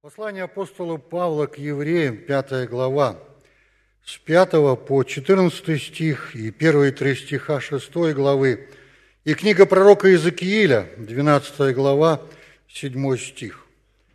Послание апостола Павла к евреям, 5 глава, с 5 по 14 стих и первые 3 стиха 6 главы, и книга пророка Иезекииля, 12 глава, 7 стих.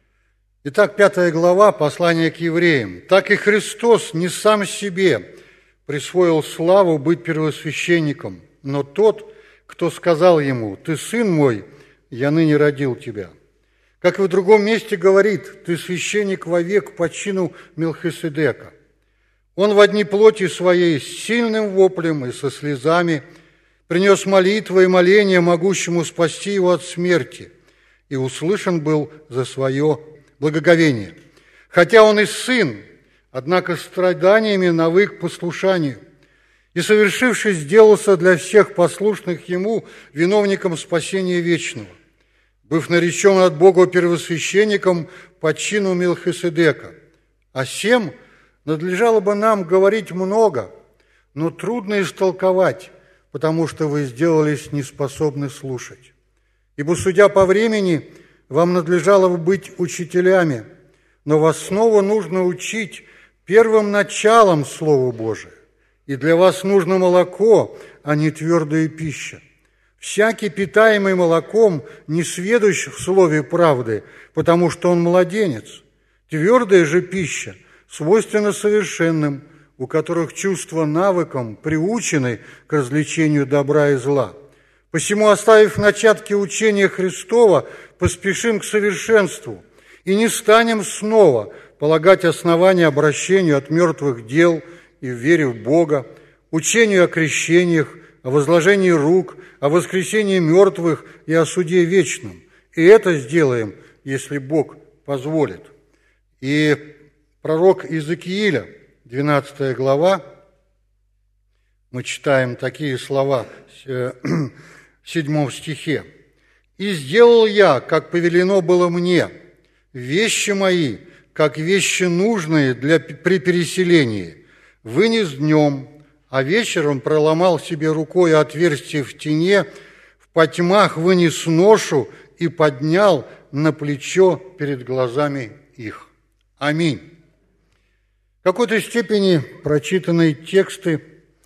Итак, 5 глава, послание к евреям. «Так и Христос не сам себе присвоил славу быть первосвященником, но тот, кто сказал ему: „Ты сын мой, я ныне родил тебя“». Как и в другом месте говорит: «Ты священник вовек по чину Мелхиседека». Он во дни плоти своей с сильным воплем и со слезами принес молитвы и моления могущему спасти его от смерти, и услышан был за свое благоговение. Хотя он и сын, однако страданиями навык послушанию, и, совершившись, сделался для всех послушных ему виновником спасения вечного, быв наречен от Бога первосвященником по чину Мелхиседека. О сем надлежало бы нам говорить много, но трудно истолковать, потому что вы сделались неспособны слушать. Ибо, судя по времени, вам надлежало бы быть учителями, но вас снова нужно учить первым началом Слова Божия, и для вас нужно молоко, а не твердая пища. Всякий, питаемый молоком, не сведущ в слове правды, потому что он младенец. Твердая же пища свойственна совершенным, у которых чувства навыком приучены к развлечению добра и зла. Посему, оставив начатки учения Христова, поспешим к совершенству и не станем снова полагать основания обращению от мертвых дел и в вере в Бога, учению о крещениях, о возложении рук, о воскресении мертвых и о суде вечном. И это сделаем, если Бог позволит. И пророк Иезекииля, 12 глава, мы читаем такие слова в 7 стихе. «И сделал я, как повелено было мне, вещи мои, как вещи нужные при переселении, вынес днем, а вечером проломал себе рукой отверстие в тине, в потьмах вынес ношу и поднял на плечо перед глазами их». Аминь. В какой-то степени прочитанные тексты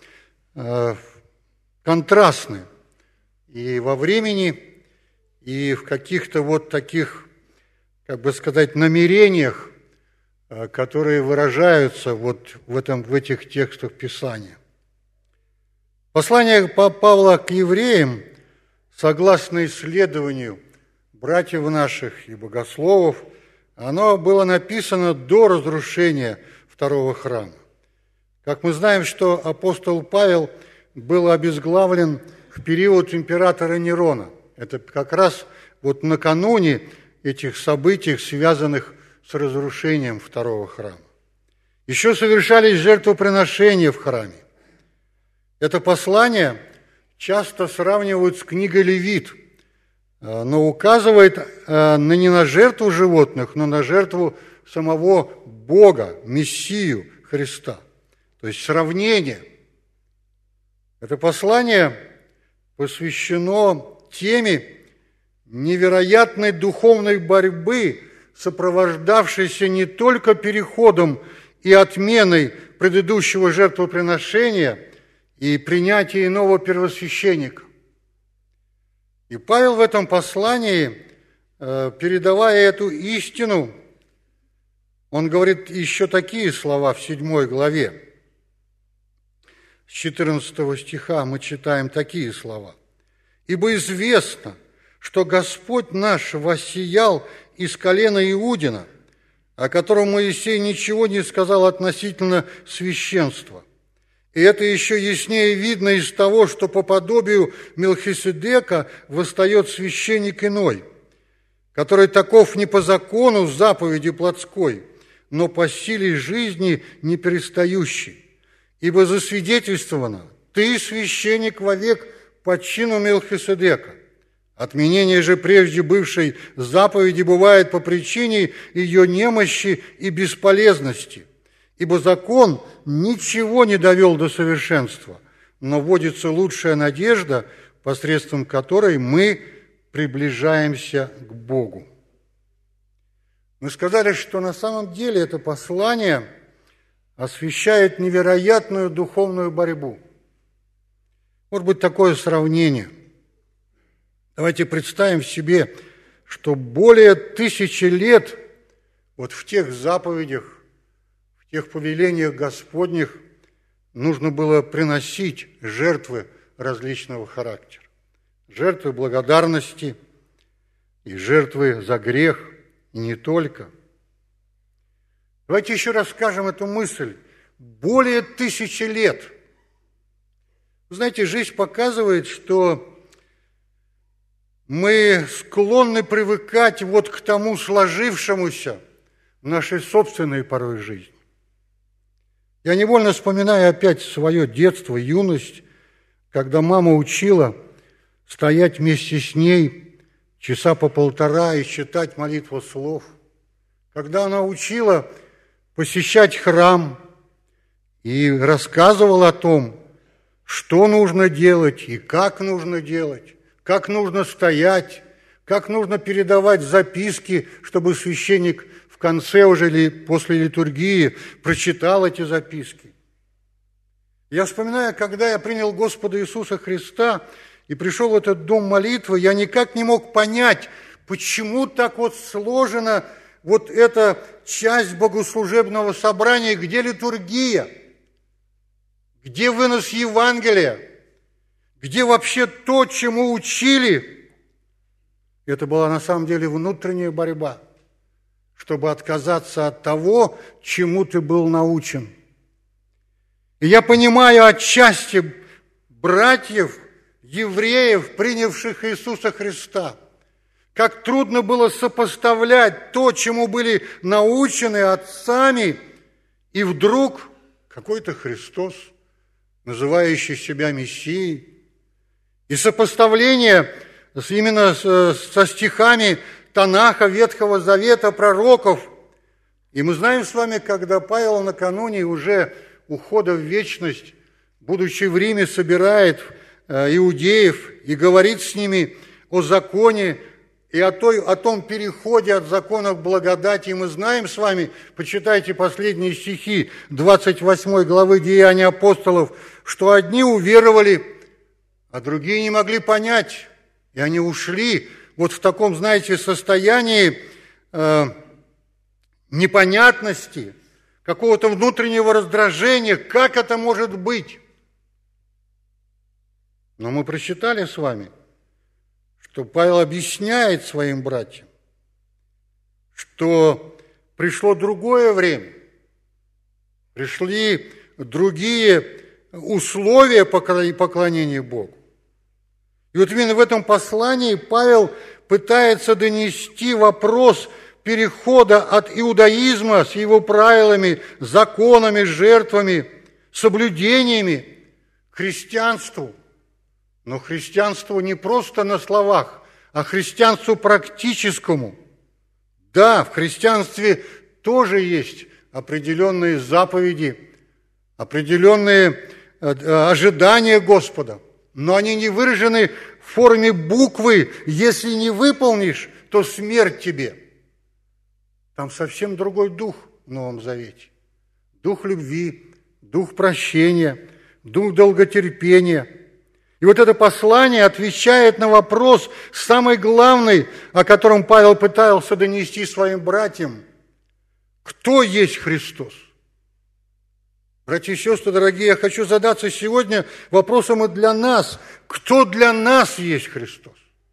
контрастны и во времени, и в каких-то вот таких, как бы сказать, намерениях, которые выражаются вот в этих текстах Писания. Послание Павла к евреям, согласно исследованию братьев наших и богословов, оно было написано до разрушения второго храма. Как мы знаем, что апостол Павел был обезглавлен в период императора Нерона. Это как раз вот накануне этих событий, связанных с разрушением второго храма. Еще совершались жертвоприношения в храме. Это послание часто сравнивают с книгой Левит, но указывает не на жертву животных, но на жертву самого Бога, Мессию Христа. То есть сравнение. Это послание посвящено теме невероятной духовной борьбы, сопровождавшейся не только переходом и отменой предыдущего жертвоприношения и принятия иного первосвященника. И Павел в этом послании, передавая эту истину, он говорит еще такие слова в 7 главе. С 14 стиха мы читаем такие слова. «Ибо известно, что Господь наш воссиял из колена Иудина, о котором Моисей ничего не сказал относительно священства. И это еще яснее видно из того, что по подобию Мелхиседека восстает священник иной, который таков не по закону заповеди плотской, но по силе жизни неперестающий. Ибо засвидетельствовано: ты священник вовек по чину Мелхиседека. Отменение же прежде бывшей заповеди бывает по причине ее немощи и бесполезности. Ибо закон ничего не довел до совершенства, но вводится лучшая надежда, посредством которой мы приближаемся к Богу. Мы сказали, что на самом деле это послание освещает невероятную духовную борьбу. Может быть, такое сравнение. Давайте представим себе, что более 1000 лет вот в тех заповедях, в тех повелениях Господних нужно было приносить жертвы различного характера. Жертвы благодарности и жертвы за грех, и не только. Давайте еще раз скажем эту мысль. Более 1000 лет. Вы знаете, жизнь показывает, что мы склонны привыкать вот к тому сложившемуся в нашей собственной порой жизни. Я невольно вспоминаю опять свое детство, юность, когда мама учила стоять вместе с ней часа по полтора и читать молитву слов. Когда она учила посещать храм и рассказывала о том, что нужно делать и как нужно делать, как нужно стоять, как нужно передавать записки, чтобы священник в конце уже или после литургии прочитал эти записки. Я вспоминаю, когда я принял Господа Иисуса Христа и пришел в этот дом молитвы, я никак не мог понять, почему так вот сложена вот эта часть богослужебного собрания, где литургия, где вынос Евангелия, где вообще то, чему учили. Это была на самом деле внутренняя борьба, чтобы отказаться от того, чему ты был научен. И я понимаю отчасти братьев, евреев, принявших Иисуса Христа, как трудно было сопоставлять то, чему были научены отцами, и вдруг какой-то Христос, называющий себя Мессией, и сопоставление именно со стихами Танаха, Ветхого Завета, пророков. И мы знаем с вами, когда Павел накануне уже ухода в вечность, будучи в Риме, собирает иудеев и говорит с ними о законе и о том переходе от закона к благодати. И мы знаем с вами, почитайте последние стихи 28 главы Деяний апостолов, что одни уверовали, а другие не могли понять, и они ушли вот в таком, знаете, состоянии непонятности, какого-то внутреннего раздражения, как это может быть. Но мы прочитали с вами, что Павел объясняет своим братьям, что пришло другое время, пришли другие условия поклонения Богу. И вот именно в этом послании Павел пытается донести вопрос перехода от иудаизма с его правилами, законами, жертвами, соблюдениями к христианству. Но христианству не просто на словах, а христианству практическому. Да, в христианстве тоже есть определенные заповеди, определенные ожидания Господа, но они не выражены в форме буквы. Если не выполнишь, то смерть тебе. Там совсем другой дух в Новом Завете. Дух любви, дух прощения, дух долготерпения. И вот это послание отвечает на вопрос, самый главный, о котором Павел пытался донести своим братьям. Кто есть Христос? Братья и сестры, дорогие, я хочу задаться сегодня вопросом и для нас. Кто для нас есть Христос?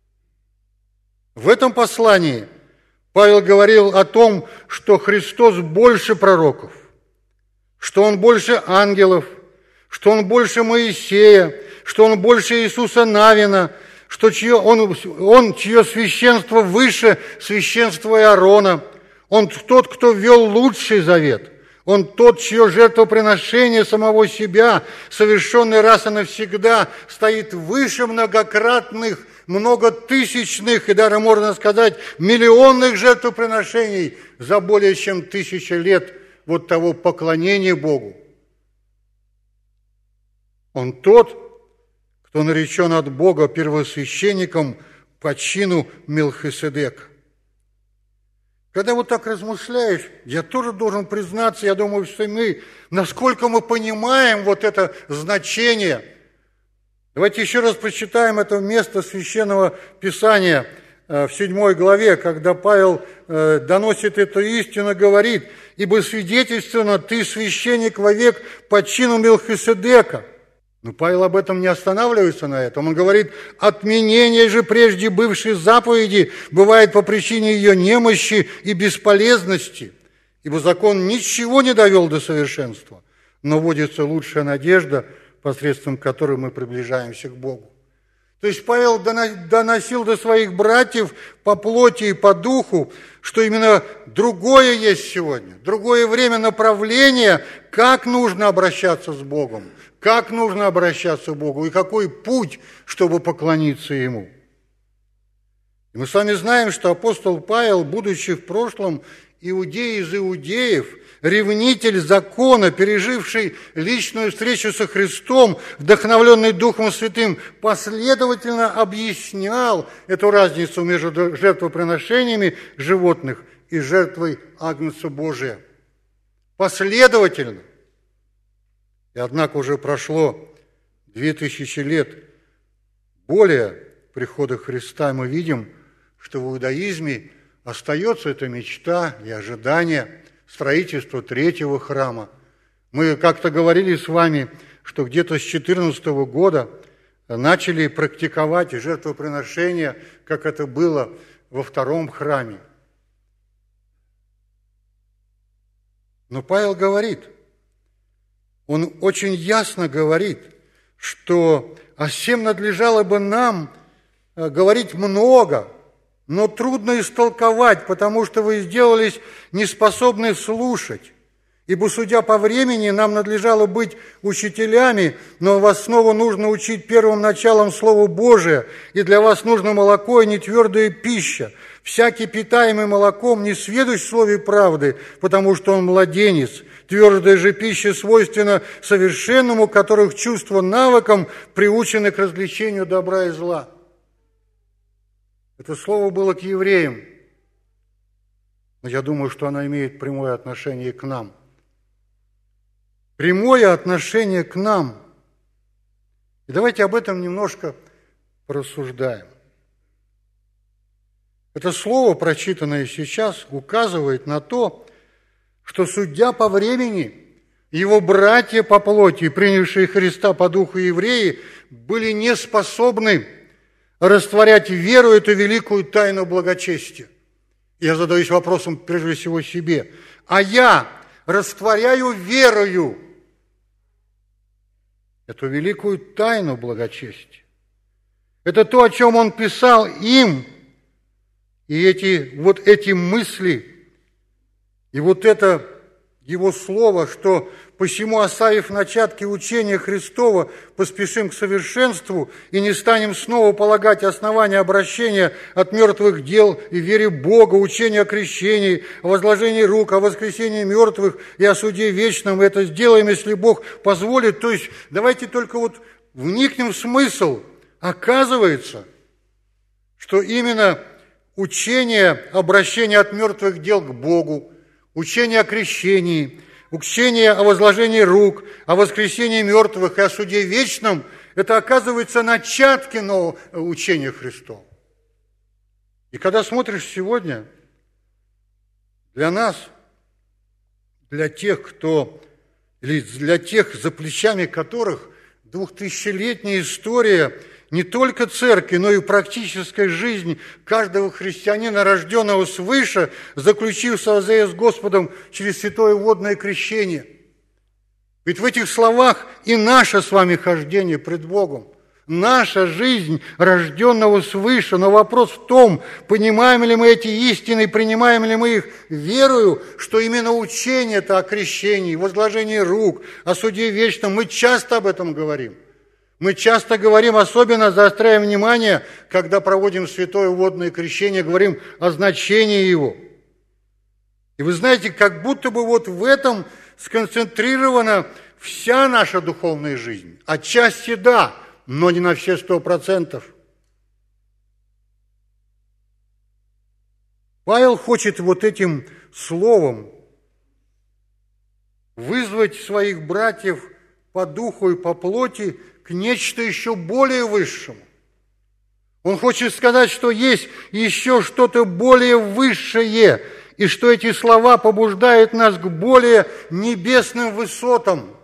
В этом послании Павел говорил о том, что Христос больше пророков, что Он больше ангелов, что Он больше Моисея, что Он больше Иисуса Навина, что Он, чье священство выше священства Аарона. Он тот, кто ввел лучший завет. Он тот, чье жертвоприношение самого себя, совершенное раз и навсегда, стоит выше многократных, многотысячных и даже, можно сказать, миллионных жертвоприношений за более чем 1000 лет вот того поклонения Богу. Он тот, кто наречен от Бога первосвященником по чину Мелхиседека. Когда вот так размышляешь, я тоже должен признаться, я думаю, что насколько мы понимаем вот это значение. Давайте еще раз прочитаем это место Священного Писания в 7 главе, когда Павел доносит эту истину, говорит: «Ибо свидетельствовано, ты священник вовек по чину Мелхиседека». Но Павел об этом не останавливается на этом. Он говорит: «Отменение же прежде бывшей заповеди бывает по причине ее немощи и бесполезности, ибо закон ничего не довел до совершенства, но вводится лучшая надежда, посредством которой мы приближаемся к Богу». То есть Павел доносил до своих братьев по плоти и по духу, что именно другое есть сегодня, другое время направления, как нужно обращаться с Богом, как нужно обращаться к Богу и какой путь, чтобы поклониться Ему. И мы с вами знаем, что апостол Павел, будучи в прошлом иудей из иудеев, ревнитель закона, переживший личную встречу со Христом, вдохновленный Духом Святым, последовательно объяснял эту разницу между жертвоприношениями животных и жертвой Агнца Божия. Последовательно. И однако уже прошло 2000 лет более прихода Христа, и мы видим, что в иудаизме остается эта мечта и ожидание строительства 3-го храма. Мы как-то говорили с вами, что где-то с 2014 года начали практиковать жертвоприношения, как это было во 2-м храме. Но Павел говорит, он очень ясно говорит, что о сем надлежало бы нам говорить много, но трудно истолковать, потому что вы сделались неспособны слушать. Ибо, судя по времени, нам надлежало быть учителями, но вас снова нужно учить первым началом Слова Божия, и для вас нужно молоко, и не твердая пища. Всякий, питаемый молоком, не сведущ в слове правды, потому что он младенец. Твердая же пища свойственна совершенному, которых чувства навыком приучены к развлечению добра и зла. Это слово было к евреям, но я думаю, что оно имеет прямое отношение к нам. Прямое отношение к нам. И давайте об этом немножко порассуждаем. Это слово, прочитанное сейчас, указывает на то, что, судя по времени, его братья по плоти, принявшие Христа по духу евреи, были не способны растворять в веру эту великую тайну благочестия. Я задаюсь вопросом прежде всего себе. А я растворяю верою эту великую тайну благочестия. Это то, о чем он писал им, и эти мысли, и вот это его слово, что «посему, оставив начатки учения Христова, поспешим к совершенству и не станем снова полагать основания обращения от мертвых дел и вере Бога, учения о крещении, о возложении рук, о воскресении мертвых и о суде вечном. Это сделаем, если Бог позволит». То есть давайте только вот вникнем в смысл. Оказывается, что именно учение обращения от мертвых дел к Богу, учение о крещении, учение о возложении рук, о воскресении мертвых и о суде вечном – это, оказывается, начатки нового учения Христова. И когда смотришь сегодня, для нас, для тех, за плечами которых 2000-летняя история не только церкви, но и практическая жизнь каждого христианина, рожденного свыше, заключив союз с Господом через святое водное крещение. Ведь в этих словах и наше с вами хождение пред Богом, наша жизнь рожденного свыше. Но вопрос в том, понимаем ли мы эти истины, принимаем ли мы их верою, что именно учение-то о крещении, возложении рук, о суде вечном, мы часто об этом говорим. Мы часто говорим, особенно заостряя внимание, когда проводим святое водное крещение, говорим о значении его. И вы знаете, как будто бы вот в этом сконцентрирована вся наша духовная жизнь. Отчасти да, но не на все 100%. Павел хочет вот этим словом вызвать своих братьев по духу и по плоти к нечто еще более высшему. Он хочет сказать, что есть еще что-то более высшее, и что эти слова побуждают нас к более небесным высотам.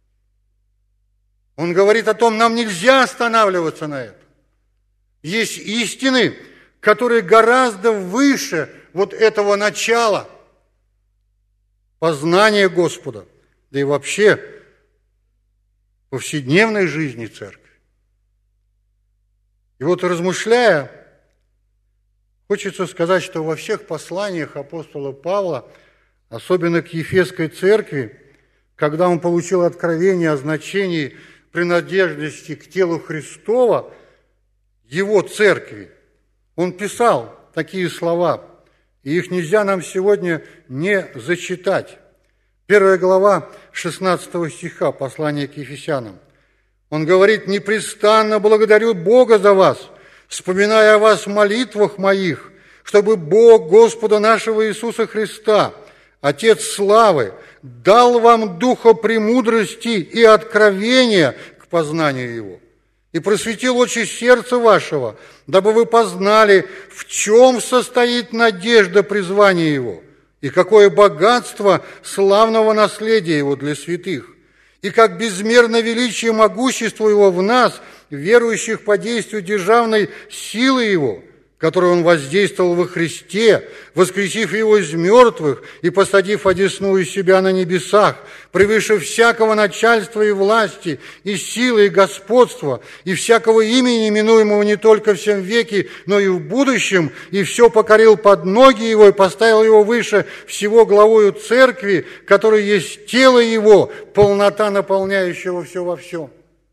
Он говорит о том, нам нельзя останавливаться на этом. Есть истины, которые гораздо выше вот этого начала познания Господа, да и вообще повседневной жизни церкви. И вот размышляя, хочется сказать, что во всех посланиях апостола Павла, особенно к Ефесской церкви, когда он получил откровение о значении принадлежности к телу Христова, его церкви, он писал такие слова, и их нельзя нам сегодня не зачитать. 1 глава 16 стиха послания к Ефесянам. Он говорит: «Непрестанно благодарю Бога за вас, вспоминая о вас в молитвах моих, чтобы Бог Господа нашего Иисуса Христа, Отец славы, дал вам духа премудрости и откровения к познанию Его, и просветил очи сердца вашего, дабы вы познали, в чем состоит надежда призвания Его, и какое богатство славного наследия Его для святых, и как безмерно величие могущества Его в нас, верующих по действию державной силы Его, которой Он воздействовал во Христе, воскресив Его из мертвых и посадив одесную себя на небесах, превыше всякого начальства и власти, и силы, и господства, и всякого имени, именуемого не только в сем веке, но и в будущем, и все покорил под ноги Его, и поставил Его выше всего главою церкви, которая есть тело Его, полнота наполняющего все во всем».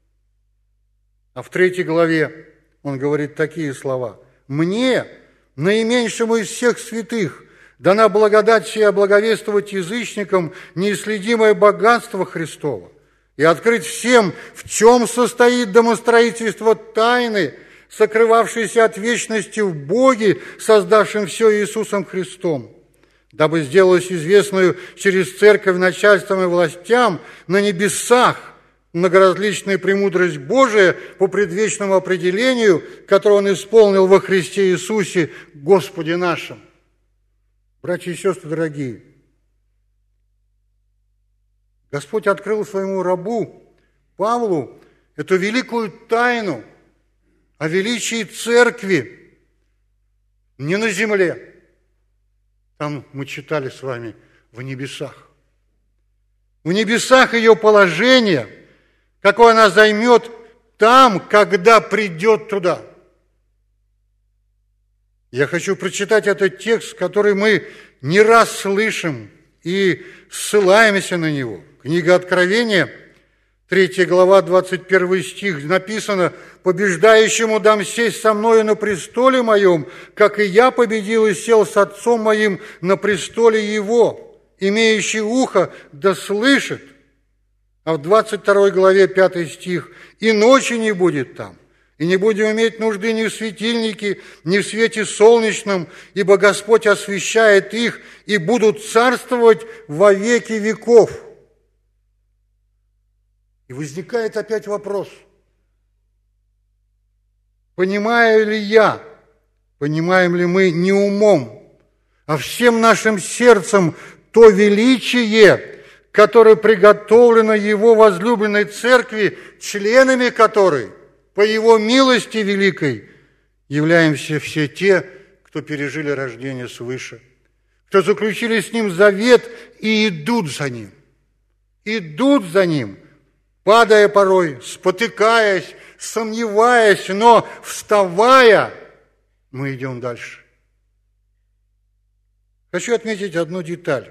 А в 3 главе он говорит такие слова: «Мне, наименьшему из всех святых, дана благодать сия благовествовать язычникам неисследимое богатство Христова и открыть всем, в чем состоит домостроительство тайны, сокрывавшейся от вечности в Боге, создавшем все Иисусом Христом, дабы сделалось известную через церковь начальством и властям на небесах многоразличная премудрость Божия по предвечному определению, которое Он исполнил во Христе Иисусе, Господе нашим». Братья и сестры дорогие, Господь открыл своему рабу Павлу эту великую тайну о величии церкви не на земле. Там мы читали с вами в небесах. В небесах ее положение, какое она займет там, когда придет туда. Я хочу прочитать этот текст, который мы не раз слышим и ссылаемся на него. Книга Откровения, 3 глава, 21 стих, написано: «Побеждающему дам сесть со мною на престоле моем, как и я победил и сел с Отцом моим на престоле Его, имеющий ухо да слышит». А в 22 главе 5 стих: «И ночи не будет там, и не будем иметь нужды ни в светильнике, ни в свете солнечном, ибо Господь освещает их, и будут царствовать во веки веков». И возникает опять вопрос: понимаю ли я, понимаем ли мы не умом, а всем нашим сердцем то величие, которое приготовлено Его возлюбленной церкви, членами которой, по Его милости великой, являемся все те, кто пережили рождение свыше, кто заключили с Ним завет и идут за Ним. Идут за Ним, падая порой, спотыкаясь, сомневаясь, но вставая, мы идем дальше. Хочу отметить одну деталь.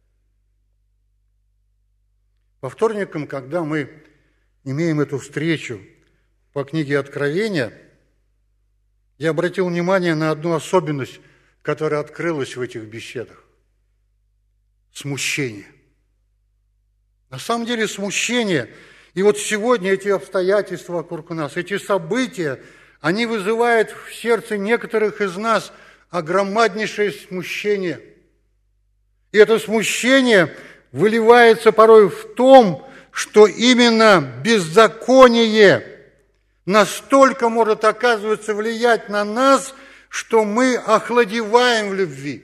По вторникам, когда мы имеем эту встречу по книге Откровения, я обратил внимание на одну особенность, которая открылась в этих беседах. Смущение. На самом деле смущение. И вот сегодня эти обстоятельства вокруг нас, эти события, они вызывают в сердце некоторых из нас а громаднейшее смущение. И это смущение выливается порой в том, что именно беззаконие настолько может, оказывается, влиять на нас, что мы охладеваем в любви.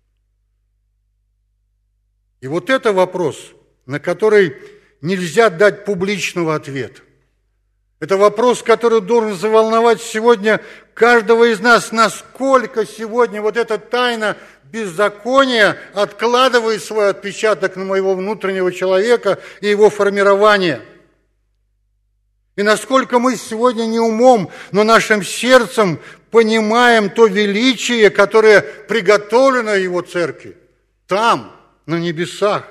И вот это вопрос, на который нельзя дать публичного ответа. Это вопрос, который должен заволновать сегодня каждого из нас, насколько сегодня вот эта тайна беззакония откладывает свой отпечаток на моего внутреннего человека и его формирование. И насколько мы сегодня не умом, но нашим сердцем понимаем то величие, которое приготовлено Его церкви, там, на небесах.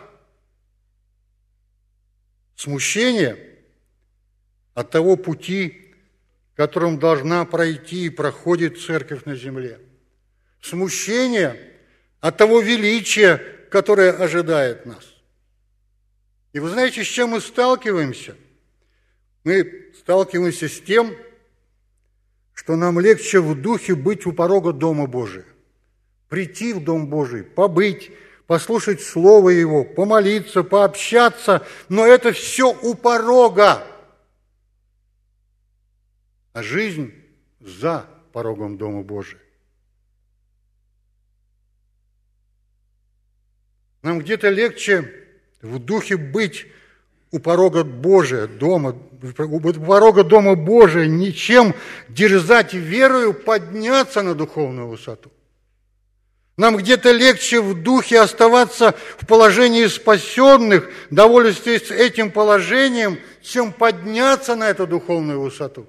Смущение от того пути, которым должна пройти и проходит церковь на земле. Смущение от того величия, которое ожидает нас. И вы знаете, с чем мы сталкиваемся? Мы сталкиваемся с тем, что нам легче в духе быть у порога Дома Божия. Прийти в Дом Божий, побыть, послушать Слово Его, помолиться, пообщаться, но это все у порога. А жизнь за порогом Дома Божия. Нам где-то легче в духе быть у порога Божия, у порога Дома Божия, ничем дерзать верою подняться на духовную высоту. Нам где-то легче в духе оставаться в положении спасенных, довольствуясь этим положением, чем подняться на эту духовную высоту.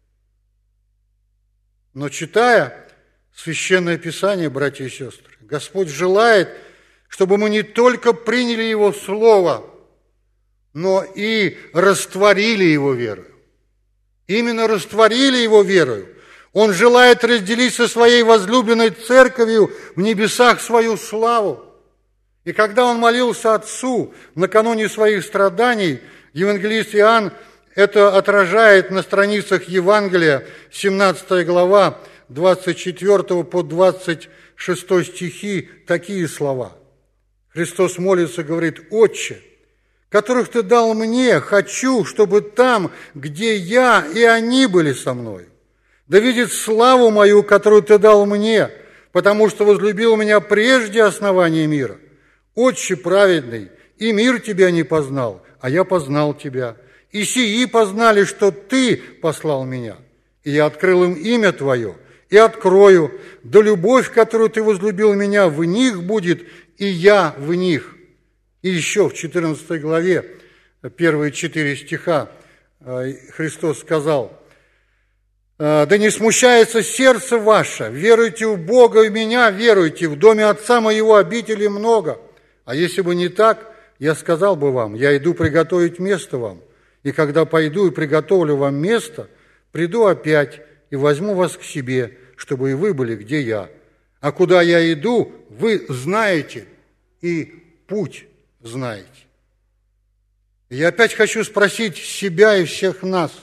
Но читая Священное Писание, братья и сестры, Господь желает, чтобы мы не только приняли Его Слово, но и растворили Его верою. Именно растворили Его верою. Он желает разделить со своей возлюбленной церковью в небесах свою славу. И когда он молился Отцу накануне своих страданий, евангелист Иоанн это отражает на страницах Евангелия, 17 глава, 24 по 26 стихи, такие слова. Христос молится, говорит: «Отче, которых Ты дал мне, хочу, чтобы там, где я, и они были со мною. Да видит славу мою, которую Ты дал мне, потому что возлюбил меня прежде основания мира. Отче праведный, и мир Тебя не познал, а я познал Тебя. И сии познали, что Ты послал меня. И я открыл им имя Твое, и открою, да любовь, которую Ты возлюбил меня, в них будет, и я в них». И еще в 14 главе, первые 4 стиха, Христос сказал: «Да не смущается сердце ваше, веруйте в Бога и в меня веруйте, в доме Отца моего обителей много. А если бы не так, я сказал бы вам: я иду приготовить место вам. И когда пойду и приготовлю вам место, приду опять и возьму вас к себе, чтобы и вы были, где я. А куда я иду, вы знаете, и путь знаете». И я опять хочу спросить себя и всех нас: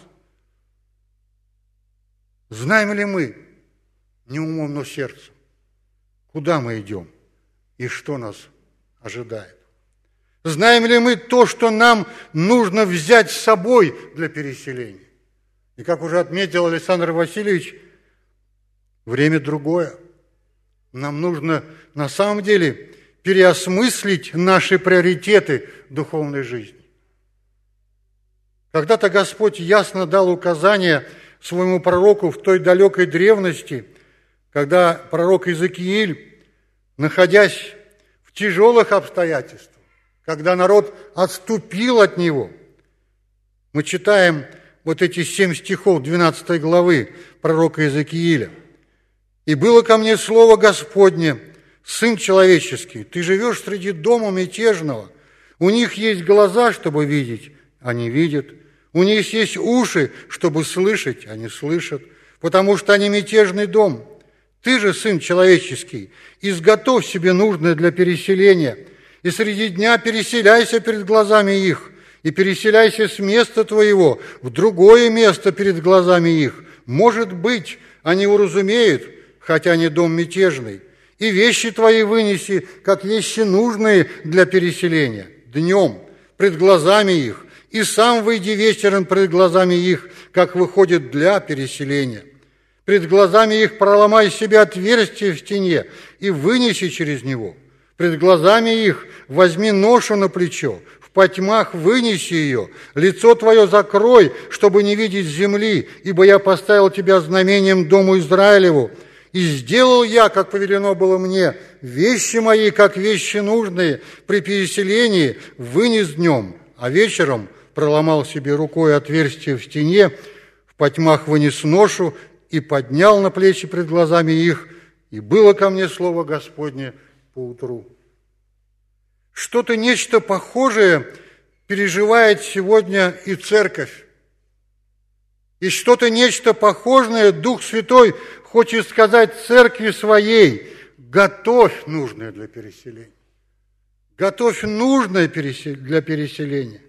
знаем ли мы, не умом, но сердцем, куда мы идем и что нас ожидает? Знаем ли мы то, что нам нужно взять с собой для переселения? И как уже отметил Александр Васильевич, время другое. Нам нужно на самом деле переосмыслить наши приоритеты духовной жизни. Когда-то Господь ясно дал указание своему пророку в той далекой древности, когда пророк Иезекииль, находясь в тяжелых обстоятельствах, когда народ отступил от него, мы читаем вот эти 7 стихов 12 главы пророка Иезекииля. «И было ко мне слово Господне: Сын человеческий, ты живешь среди дома мятежного. У них есть глаза, чтобы видеть, а не видят. У них есть уши, чтобы слышать, а не слышат, потому что они мятежный дом. Ты же, Сын человеческий, изготовь себе нужное для переселения, и среди дня переселяйся перед глазами их, и переселяйся с места твоего в другое место перед глазами их. Может быть, они уразумеют, хотя не дом мятежный, и вещи твои вынеси, как вещи нужные для переселения, днем, пред глазами их, и сам выйди вечером пред глазами их, как выходит для переселения. Пред глазами их проломай себе отверстие в стене и вынеси через него. Пред глазами их возьми ношу на плечо, в потьмах вынеси ее, лицо твое закрой, чтобы не видеть земли, ибо я поставил тебя знамением дому Израилеву. И сделал я, как повелено было мне, вещи мои, как вещи нужные, при переселении вынес днем, а вечером проломал себе рукой отверстие в стене, в потьмах вынес ношу и поднял на плечи пред глазами их, и было ко мне слово Господне поутру». Что-то, нечто похожее переживает сегодня и церковь. И что-то, нечто похожее Дух Святой хочет сказать церкви своей: готовь нужное для переселения. Готовь нужное для переселения.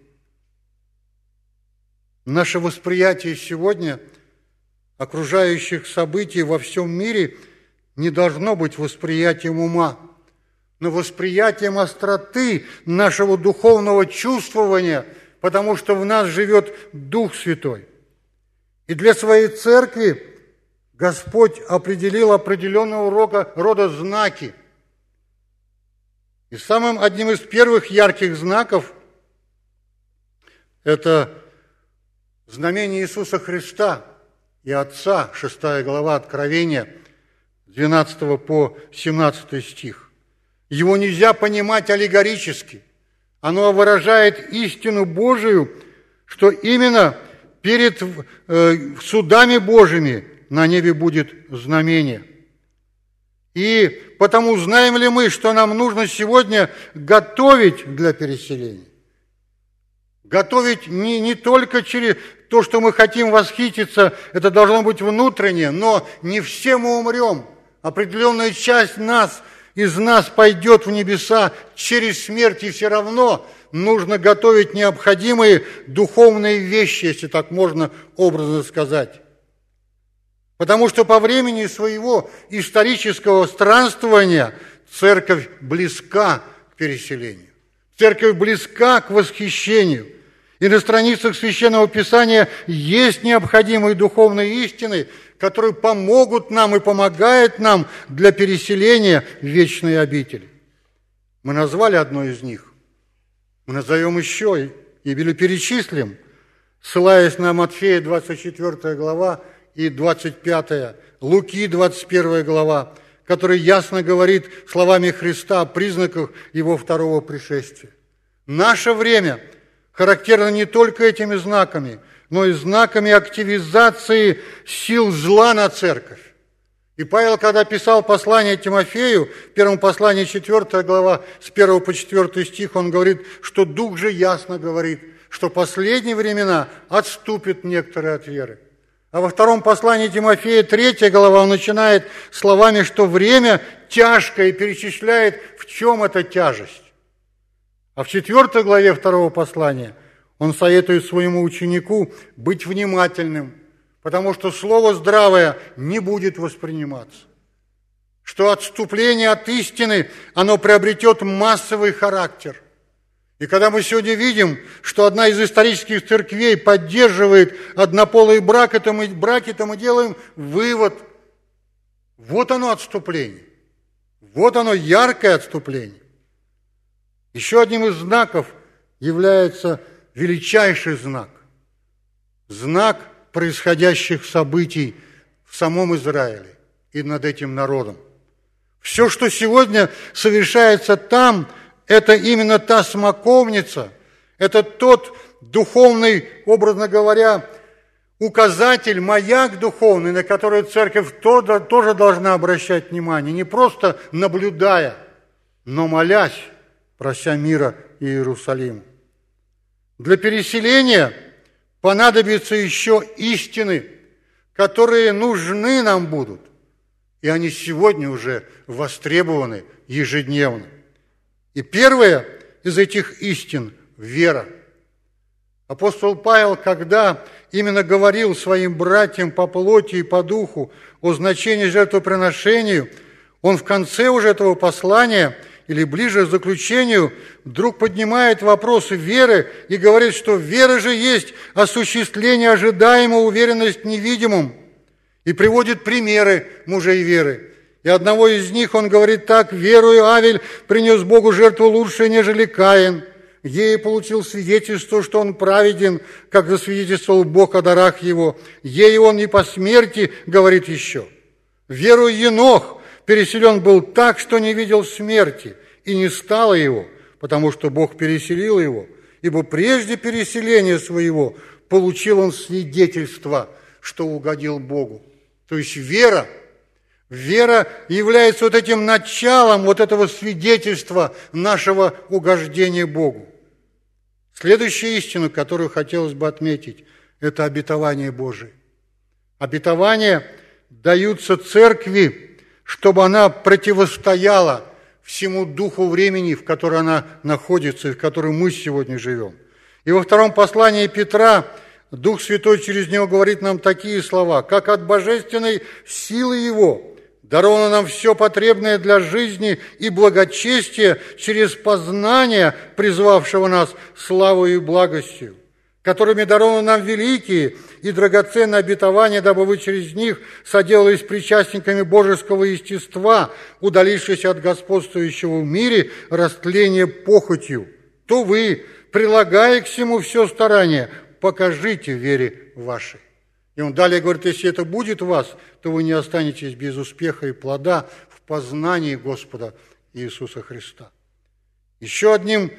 Наше восприятие сегодня окружающих событий во всем мире не должно быть восприятием ума, но восприятием остроты нашего духовного чувствования, потому что в нас живет Дух Святой. И для своей церкви Господь определил определенного рода знаки. И самым одним из первых ярких знаков – это знамение Иисуса Христа и Отца, 6 глава Откровения, 12 по 17 стих. Его нельзя понимать аллегорически. Оно выражает истину Божию, что именно перед судами Божьими на небе будет знамение. И потому знаем ли мы, что нам нужно сегодня готовить для переселения? Готовить не только через то, что мы хотим восхититься, это должно быть внутреннее, но не все мы умрем. Определенная часть из нас пойдет в небеса через смерть, и все равно нужно готовить необходимые духовные вещи, если так можно образно сказать. Потому что по времени своего исторического странствования церковь близка к переселению. Церковь близка к восхищению. И на страницах Священного Писания есть необходимые духовные истины, которые помогут нам и помогают нам для переселения в вечные обители. Мы назвали одно из них. Мы назовем еще или перечислим, ссылаясь на Матфея 24 глава и 25, Луки 21 глава, который ясно говорит словами Христа о признаках Его второго пришествия. Наше время характерно не только этими знаками, но и знаками активизации сил зла на церковь. И Павел, когда писал послание Тимофею, в первом послании 4 глава, с 1 по 4 стих, он говорит, что Дух же ясно говорит, что в последние времена отступят некоторые от веры. А во втором послании Тимофея, 3 глава, он начинает словами, что время тяжкое, и перечисляет, в чем эта тяжесть. А в 4 главе 2 послания он советует своему ученику быть внимательным, потому что слово здравое не будет восприниматься. Что отступление от истины, оно приобретет массовый характер. И когда мы сегодня видим, что одна из исторических церквей поддерживает однополый брак, то мы делаем вывод. Вот оно отступление. Вот оно яркое отступление. Еще одним из знаков является величайший знак. Знак происходящих событий в самом Израиле и над этим народом. Все, что сегодня совершается там, это именно та смоковница, это тот духовный, образно говоря, указатель, маяк духовный, на который церковь тоже должна обращать внимание, не просто наблюдая, но молясь, прося мира Иерусалиму. Для переселения понадобятся еще истины, которые нужны нам будут, и они сегодня уже востребованы ежедневно. И первая из этих истин – вера. Апостол Павел, когда именно говорил своим братьям по плоти и по духу о значении жертвоприношения, он в конце уже этого послания или ближе к заключению вдруг поднимает вопросы веры и говорит, что вера же есть осуществление ожидаемого, уверенность в невидимом, и приводит примеры мужей веры. И одного из них он говорит так: «Верую, Авель принес Богу жертву лучше, нежели Каин. Ей получил свидетельство, что он праведен, как засвидетельствовал Бог о дарах его. Ей он не по смерти, говорит еще. Верую, Енох переселен был так, что не видел смерти, и не стало его, потому что Бог переселил его, ибо прежде переселения своего получил он свидетельство, что угодил Богу». То есть вера является вот этим началом вот этого свидетельства нашего угождения Богу. Следующая истина, которую хотелось бы отметить, это обетование Божие. Обетования даются церкви, чтобы она противостояла всему духу времени, в котором она находится и в котором мы сегодня живем. И во втором послании Петра Дух Святой через него говорит нам такие слова: «Как от божественной силы Его даровано нам все потребное для жизни и благочестия через познание призвавшего нас славою и благостью, которыми дарованы нам великие и драгоценные обетования, дабы вы через них соделались причастниками божеского естества, удалившись от господствующего в мире растления похотью, то вы, прилагая к всему все старание, покажите в вере вашей». И он далее говорит: если это будет в вас, то вы не останетесь без успеха и плода в познании Господа Иисуса Христа. Еще одним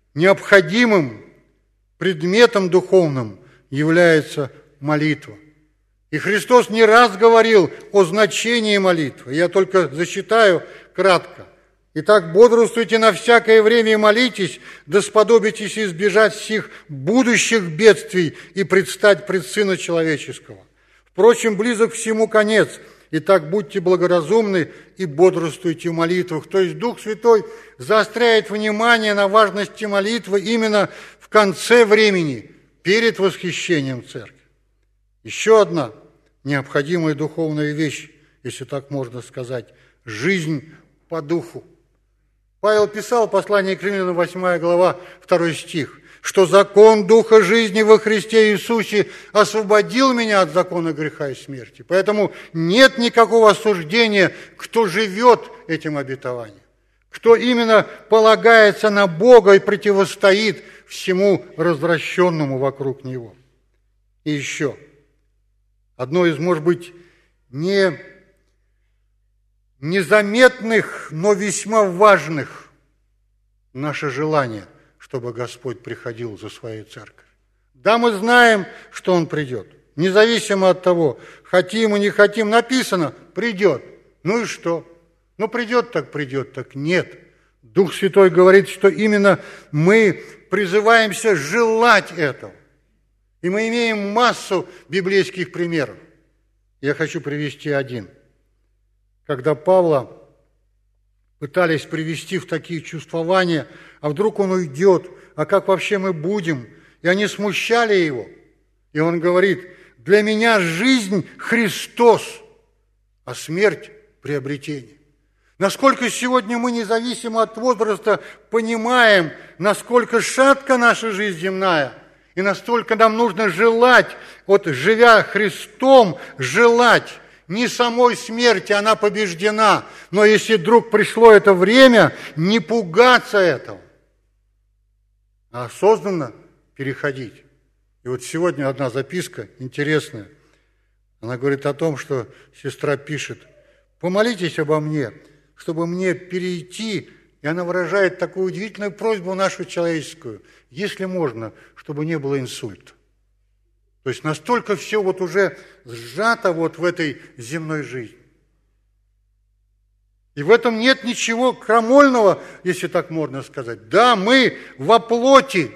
необходимым предметом духовным является молитва. И Христос не раз говорил о значении молитвы. Я только зачитаю кратко. «Итак, бодрствуйте на всякое время и молитесь, да сподобитесь избежать всех будущих бедствий и предстать пред Сына Человеческого. Впрочем, близок всему конец. Итак, будьте благоразумны и бодрствуйте в молитвах». То есть Дух Святой заостряет внимание на важности молитвы именно в конце времени, перед восхищением Церкви. Еще одна необходимая духовная вещь, если так можно сказать, жизнь по духу. Павел писал в послании к Римлянам, 8 глава, 2 стих, что закон Духа жизни во Христе Иисусе освободил меня от закона греха и смерти. Поэтому нет никакого осуждения, кто живет этим обетованием, кто именно полагается на Бога и противостоит всему развращенному вокруг Него. И еще одно из, может быть, незаметных, но весьма важных наше желание, чтобы Господь приходил за своей церковь. Да, мы знаем, что Он придет, независимо от того, хотим и не хотим. Написано: придет. Ну и что? Ну придет, так нет. Дух Святой говорит, что именно мы призываемся желать этого. И мы имеем массу библейских примеров. Я хочу привести один. Когда Павла пытались привести в такие чувствования, а вдруг он уйдет, а как вообще мы будем? И они смущали его. И он говорит: для меня жизнь Христос, а смерть приобретение. Насколько сегодня мы, независимо от возраста, понимаем, насколько шатка наша жизнь земная, и настолько нам нужно желать, вот живя Христом, желать не самой смерти, она побеждена, но если вдруг пришло это время, не пугаться этого, а осознанно переходить. И вот сегодня одна записка интересная. Она говорит о том, что сестра пишет: «Помолитесь обо мне, чтобы мне перейти». И она выражает такую удивительную просьбу нашу человеческую: если можно, чтобы не было инсульта. То есть настолько все вот уже сжато вот в этой земной жизни. И в этом нет ничего крамольного, если так можно сказать. Да, мы во плоти.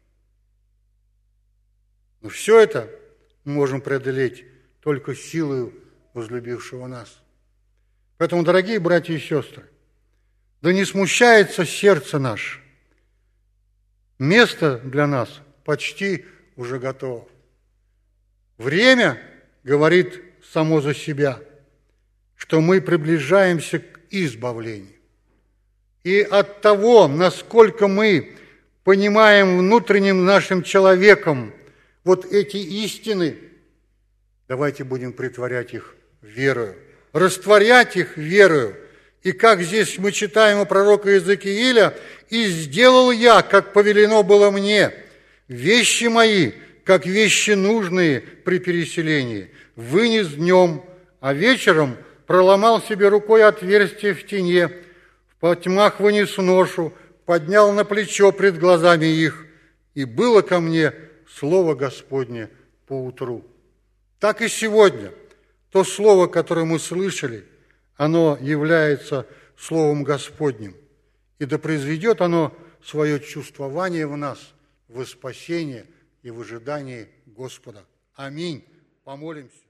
Но все это мы можем преодолеть только силою возлюбившего нас. Поэтому, дорогие братья и сестры, да не смущается сердце наше. Место для нас почти уже готова. Время говорит само за себя, что мы приближаемся к избавлению. И от того, насколько мы понимаем внутренним нашим человеком вот эти истины, давайте будем притворять их верою, растворять их верою. И как здесь мы читаем у пророка Иезекииля: «И сделал я, как повелено было мне, вещи мои, как вещи нужные при переселении, вынес днем, а вечером проломал себе рукой отверстие в тьме, в тьмах вынес ношу, поднял на плечо пред глазами их, и было ко мне слово Господне поутру». Так и сегодня то слово, которое мы слышали, оно является Словом Господним. И да произведет оно свое чувствование в нас, в спасение и в ожидании Господа. Аминь. Помолимся.